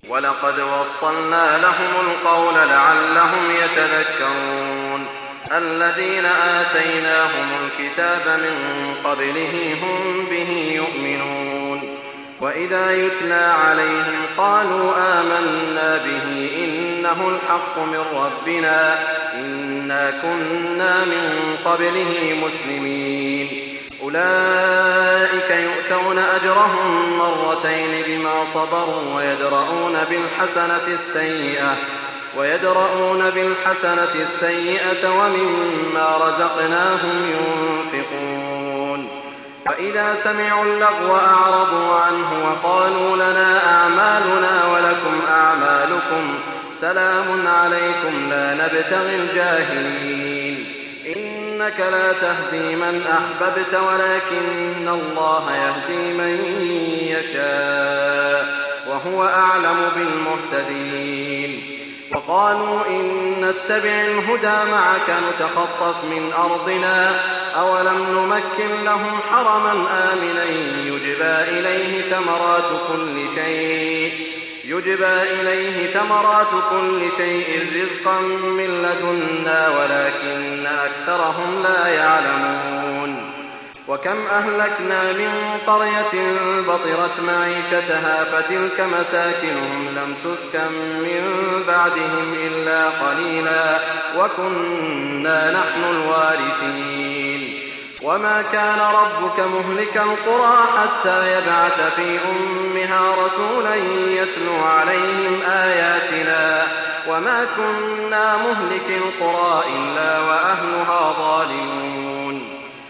ولقد وصلنا لهم القول لعلهم يتذكرون الذين آتيناهم الكتاب من قبله هم به يؤمنون وإذا يتلى عليهم قالوا آمنا به إنه الحق من ربنا إنا كنا من قبله مسلمين أولئك يؤتون أجرهم مرتين بما صبروا ويدرؤون بالحسنة السيئة ومما رزقناهم ينفقون وإذا سمعوا اللغو أعرضوا عنه وقالوا لنا أعمالنا ولكم أعمالكم سلام عليكم لا نبتغي الجاهلين إنك لا تهدي من أحببت ولكن الله يهدي من يشاء وهو أعلم بالمهتدين وقالوا إن نتبع الهدى معك نتخطف من أرضنا أولم نمكن لهم حرما آمنا يجبى إليه ثمرات كل شيء رزقا من لدنا ولكن أكثرهم لا يعلمون وكم أهلكنا من قرية بطرت معيشتها فتلك مساكنهم لم تسكن من بعدهم إلا قليلا وكنا نحن الوارثين وما كان ربك مهلك القرى حتى يبعث في أمها رسولا يتلو عليهم آياتنا وما كنا مهلك القرى إلا وأهلها ظالمون